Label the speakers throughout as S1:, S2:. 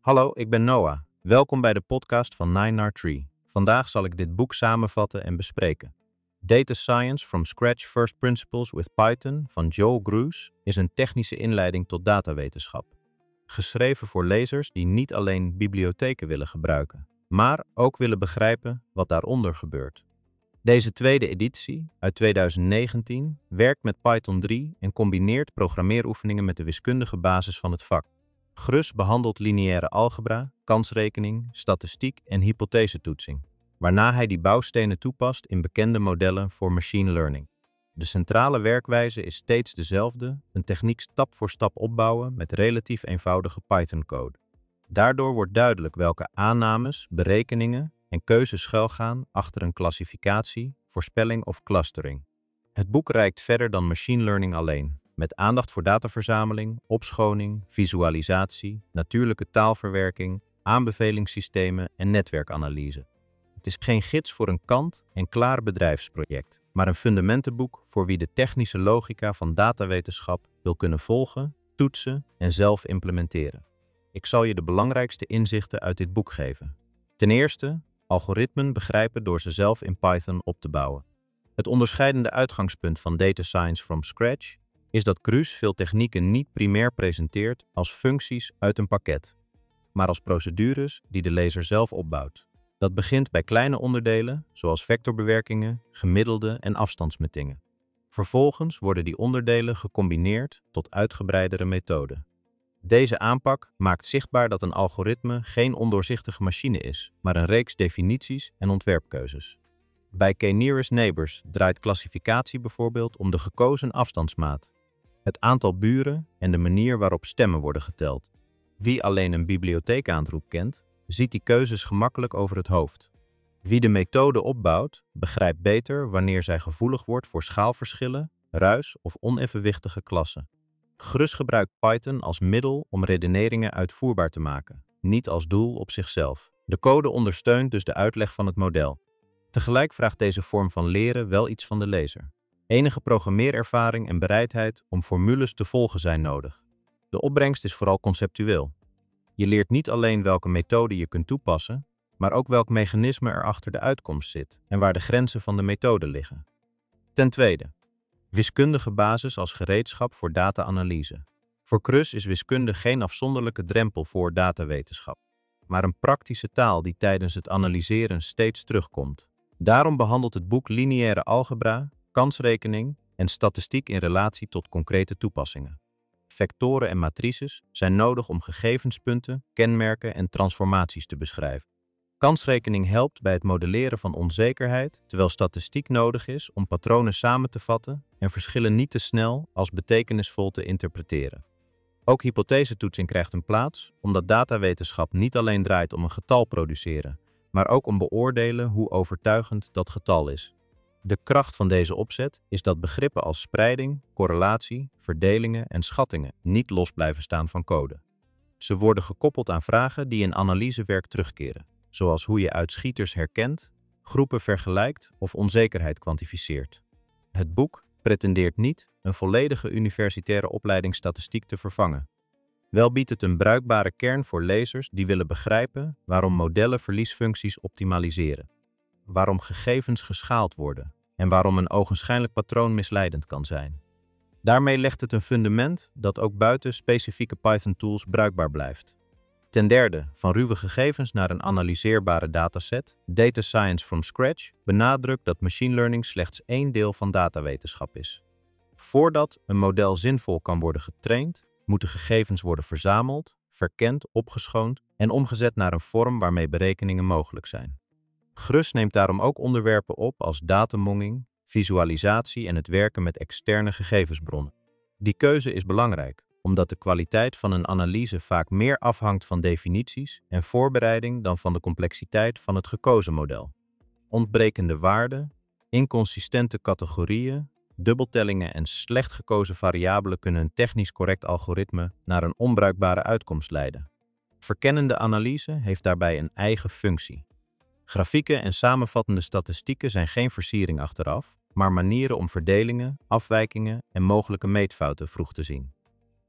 S1: Hallo, ik ben Noah. Welkom bij de podcast van 9R3. Vandaag zal ik dit boek samenvatten en bespreken. Data Science from Scratch First Principles with Python van Joel Grus is een technische inleiding tot datawetenschap. Geschreven voor lezers die niet alleen bibliotheken willen gebruiken, maar ook willen begrijpen wat daaronder gebeurt. Deze tweede editie, uit 2019, werkt met Python 3 en combineert programmeeroefeningen met de wiskundige basis van het vak. Grus behandelt lineaire algebra, kansrekening, statistiek en hypothesetoetsing, waarna hij die bouwstenen toepast in bekende modellen voor machine learning. De centrale werkwijze is steeds dezelfde, een techniek stap voor stap opbouwen met relatief eenvoudige Python-code. Daardoor wordt duidelijk welke aannames, berekeningen en keuzes schuilgaan achter een klassificatie, voorspelling of clustering. Het boek reikt verder dan machine learning alleen, met aandacht voor dataverzameling, opschoning, visualisatie, natuurlijke taalverwerking, aanbevelingssystemen en netwerkanalyse. Het is geen gids voor een kant-en-klaar bedrijfsproject, maar een fundamentenboek voor wie de technische logica van datawetenschap wil kunnen volgen, toetsen en zelf implementeren. Ik zal je de belangrijkste inzichten uit dit boek geven. Ten eerste, algoritmen begrijpen door ze zelf in Python op te bouwen. Het onderscheidende uitgangspunt van Data Science from Scratch is dat Grus veel technieken niet primair presenteert als functies uit een pakket, maar als procedures die de lezer zelf opbouwt. Dat begint bij kleine onderdelen, zoals vectorbewerkingen, gemiddelden en afstandsmetingen. Vervolgens worden die onderdelen gecombineerd tot uitgebreidere methoden. Deze aanpak maakt zichtbaar dat een algoritme geen ondoorzichtige machine is, maar een reeks definities en ontwerpkeuzes. Bij K-nearest neighbors draait klassificatie bijvoorbeeld om de gekozen afstandsmaat, het aantal buren en de manier waarop stemmen worden geteld. Wie alleen een bibliotheekaanroep kent, ziet die keuzes gemakkelijk over het hoofd. Wie de methode opbouwt, begrijpt beter wanneer zij gevoelig wordt voor schaalverschillen, ruis of onevenwichtige klassen. Grus gebruikt Python als middel om redeneringen uitvoerbaar te maken, niet als doel op zichzelf. De code ondersteunt dus de uitleg van het model. Tegelijk vraagt deze vorm van leren wel iets van de lezer. Enige programmeerervaring en bereidheid om formules te volgen zijn nodig. De opbrengst is vooral conceptueel. Je leert niet alleen welke methode je kunt toepassen, maar ook welk mechanisme er achter de uitkomst zit en waar de grenzen van de methode liggen. Ten tweede, wiskundige basis als gereedschap voor data-analyse. Voor Grus is wiskunde geen afzonderlijke drempel voor datawetenschap, maar een praktische taal die tijdens het analyseren steeds terugkomt. Daarom behandelt het boek lineaire algebra, kansrekening en statistiek in relatie tot concrete toepassingen. Vectoren en matrices zijn nodig om gegevenspunten, kenmerken en transformaties te beschrijven. Kansrekening helpt bij het modelleren van onzekerheid, terwijl statistiek nodig is om patronen samen te vatten en verschillen niet te snel als betekenisvol te interpreteren. Ook hypothesetoetsing krijgt een plaats, omdat datawetenschap niet alleen draait om een getal produceren, maar ook om beoordelen hoe overtuigend dat getal is. De kracht van deze opzet is dat begrippen als spreiding, correlatie, verdelingen en schattingen niet los blijven staan van code. Ze worden gekoppeld aan vragen die in analysewerk terugkeren, zoals hoe je uitschieters herkent, groepen vergelijkt of onzekerheid kwantificeert. Het boek pretendeert niet een volledige universitaire opleiding statistiek te vervangen. Wel biedt het een bruikbare kern voor lezers die willen begrijpen waarom modellen verliesfuncties optimaliseren, waarom gegevens geschaald worden en waarom een ogenschijnlijk patroon misleidend kan zijn. Daarmee legt het een fundament dat ook buiten specifieke Python-tools bruikbaar blijft. Ten derde, van ruwe gegevens naar een analyseerbare dataset, Data Science from Scratch benadrukt dat machine learning slechts één deel van datawetenschap is. Voordat een model zinvol kan worden getraind, moeten gegevens worden verzameld, verkend, opgeschoond en omgezet naar een vorm waarmee berekeningen mogelijk zijn. Grus neemt daarom ook onderwerpen op als datamonging, visualisatie en het werken met externe gegevensbronnen. Die keuze is belangrijk, omdat de kwaliteit van een analyse vaak meer afhangt van definities en voorbereiding dan van de complexiteit van het gekozen model. Ontbrekende waarden, inconsistente categorieën, dubbeltellingen en slecht gekozen variabelen kunnen een technisch correct algoritme naar een onbruikbare uitkomst leiden. Verkennende analyse heeft daarbij een eigen functie. Grafieken en samenvattende statistieken zijn geen versiering achteraf, maar manieren om verdelingen, afwijkingen en mogelijke meetfouten vroeg te zien.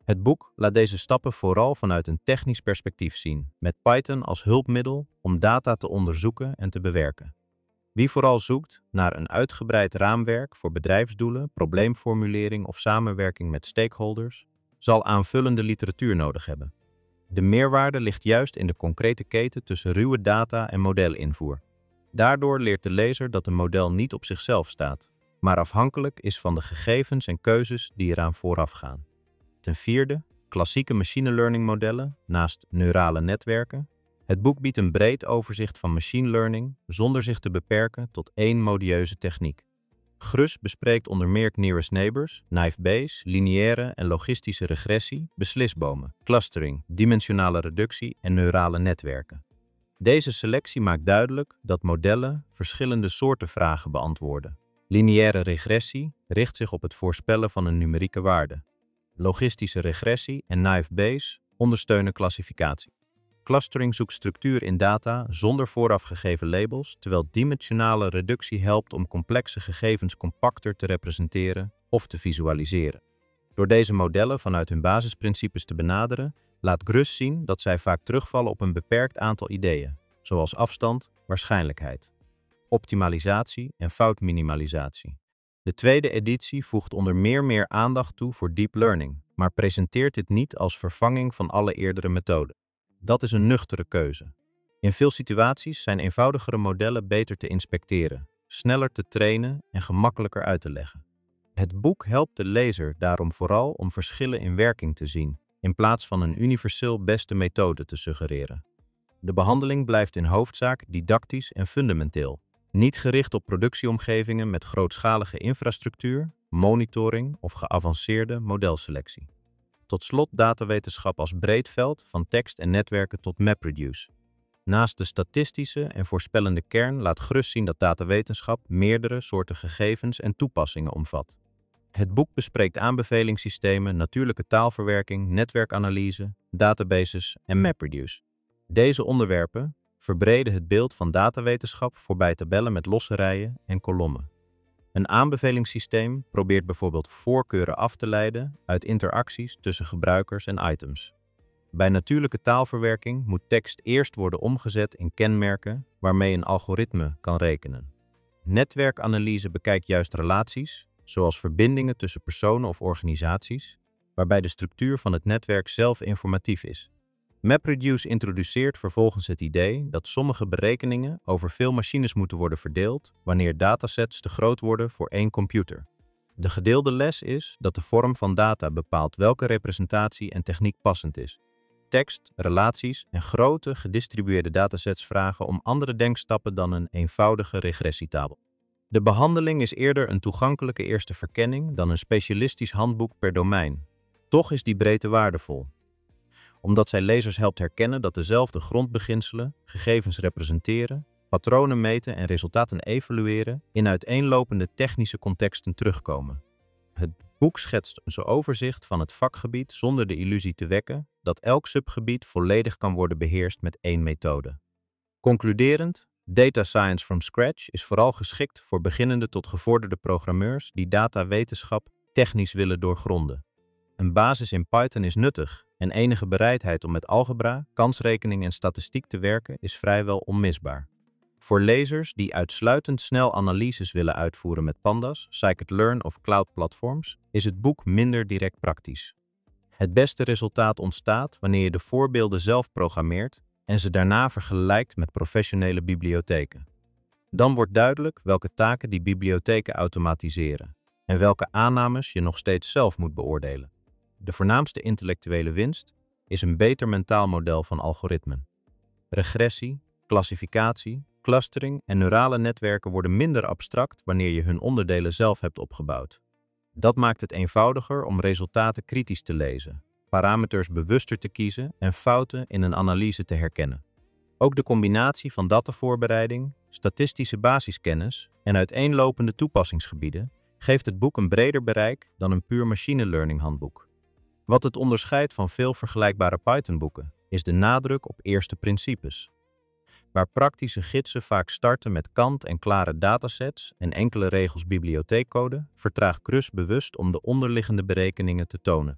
S1: Het boek laat deze stappen vooral vanuit een technisch perspectief zien, met Python als hulpmiddel om data te onderzoeken en te bewerken. Wie vooral zoekt naar een uitgebreid raamwerk voor bedrijfsdoelen, probleemformulering of samenwerking met stakeholders, zal aanvullende literatuur nodig hebben. De meerwaarde ligt juist in de concrete keten tussen ruwe data en modelinvoer. Daardoor leert de lezer dat een model niet op zichzelf staat, maar afhankelijk is van de gegevens en keuzes die eraan voorafgaan. Ten vierde, klassieke machine learning modellen naast neurale netwerken. Het boek biedt een breed overzicht van machine learning zonder zich te beperken tot één modieuze techniek. Grus bespreekt onder meer nearest neighbors, naive Bayes, lineaire en logistische regressie, beslisbomen, clustering, dimensionale reductie en neurale netwerken. Deze selectie maakt duidelijk dat modellen verschillende soorten vragen beantwoorden. Lineaire regressie richt zich op het voorspellen van een numerieke waarde. Logistische regressie en naive Bayes ondersteunen klassificatie. Clustering zoekt structuur in data zonder vooraf gegeven labels, terwijl dimensionale reductie helpt om complexe gegevens compacter te representeren of te visualiseren. Door deze modellen vanuit hun basisprincipes te benaderen, laat Grus zien dat zij vaak terugvallen op een beperkt aantal ideeën, zoals afstand, waarschijnlijkheid, optimalisatie en foutminimalisatie. De tweede editie voegt onder meer aandacht toe voor deep learning, maar presenteert dit niet als vervanging van alle eerdere methoden. Dat is een nuchtere keuze. In veel situaties zijn eenvoudigere modellen beter te inspecteren, sneller te trainen en gemakkelijker uit te leggen. Het boek helpt de lezer daarom vooral om verschillen in werking te zien, in plaats van een universeel beste methode te suggereren. De behandeling blijft in hoofdzaak didactisch en fundamenteel, niet gericht op productieomgevingen met grootschalige infrastructuur, monitoring of geavanceerde modelselectie. Tot slot datawetenschap als breed veld, van tekst en netwerken tot MapReduce. Naast de statistische en voorspellende kern laat Grus zien dat datawetenschap meerdere soorten gegevens en toepassingen omvat. Het boek bespreekt aanbevelingssystemen, natuurlijke taalverwerking, netwerkanalyse, databases en MapReduce. Deze onderwerpen verbreden het beeld van datawetenschap voorbij tabellen met losse rijen en kolommen. Een aanbevelingssysteem probeert bijvoorbeeld voorkeuren af te leiden uit interacties tussen gebruikers en items. Bij natuurlijke taalverwerking moet tekst eerst worden omgezet in kenmerken waarmee een algoritme kan rekenen. Netwerkanalyse bekijkt juist relaties, zoals verbindingen tussen personen of organisaties, waarbij de structuur van het netwerk zelf informatief is. MapReduce introduceert vervolgens het idee dat sommige berekeningen over veel machines moeten worden verdeeld wanneer datasets te groot worden voor één computer. De gedeelde les is dat de vorm van data bepaalt welke representatie en techniek passend is. Tekst, relaties en grote gedistribueerde datasets vragen om andere denkstappen dan een eenvoudige regressietabel. De behandeling is eerder een toegankelijke eerste verkenning dan een specialistisch handboek per domein. Toch is die breedte waardevol, omdat zij lezers helpt herkennen dat dezelfde grondbeginselen gegevens representeren, patronen meten en resultaten evalueren in uiteenlopende technische contexten terugkomen. Het boek schetst een overzicht van het vakgebied zonder de illusie te wekken dat elk subgebied volledig kan worden beheerst met één methode. Concluderend, Data Science from Scratch is vooral geschikt voor beginnende tot gevorderde programmeurs die datawetenschap technisch willen doorgronden. Een basis in Python is nuttig en enige bereidheid om met algebra, kansrekening en statistiek te werken is vrijwel onmisbaar. Voor lezers die uitsluitend snel analyses willen uitvoeren met pandas, scikit-learn of cloud-platforms, is het boek minder direct praktisch. Het beste resultaat ontstaat wanneer je de voorbeelden zelf programmeert en ze daarna vergelijkt met professionele bibliotheken. Dan wordt duidelijk welke taken die bibliotheken automatiseren en welke aannames je nog steeds zelf moet beoordelen. De voornaamste intellectuele winst is een beter mentaal model van algoritmen. Regressie, klassificatie, clustering en neurale netwerken worden minder abstract wanneer je hun onderdelen zelf hebt opgebouwd. Dat maakt het eenvoudiger om resultaten kritisch te lezen, parameters bewuster te kiezen en fouten in een analyse te herkennen. Ook de combinatie van datavoorbereiding, statistische basiskennis en uiteenlopende toepassingsgebieden geeft het boek een breder bereik dan een puur machine learning handboek. Wat het onderscheidt van veel vergelijkbare Python-boeken is de nadruk op eerste principes. Waar praktische gidsen vaak starten met kant-en-klare datasets en enkele regels bibliotheekcode, vertraagt Grus bewust om de onderliggende berekeningen te tonen.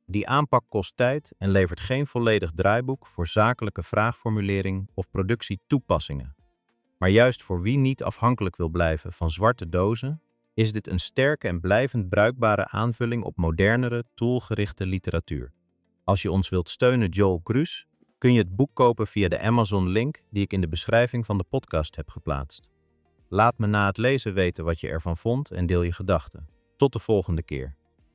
S1: Die aanpak kost tijd en levert geen volledig draaiboek voor zakelijke vraagformulering of productietoepassingen. Maar juist voor wie niet afhankelijk wil blijven van zwarte dozen, is dit een sterke en blijvend bruikbare aanvulling op modernere, toolgerichte literatuur. Als je ons wilt steunen, Joel Grus, kun je het boek kopen via de Amazon-link die ik in de beschrijving van de podcast heb geplaatst. Laat me na het lezen weten wat je ervan vond en deel je gedachten. Tot de volgende keer.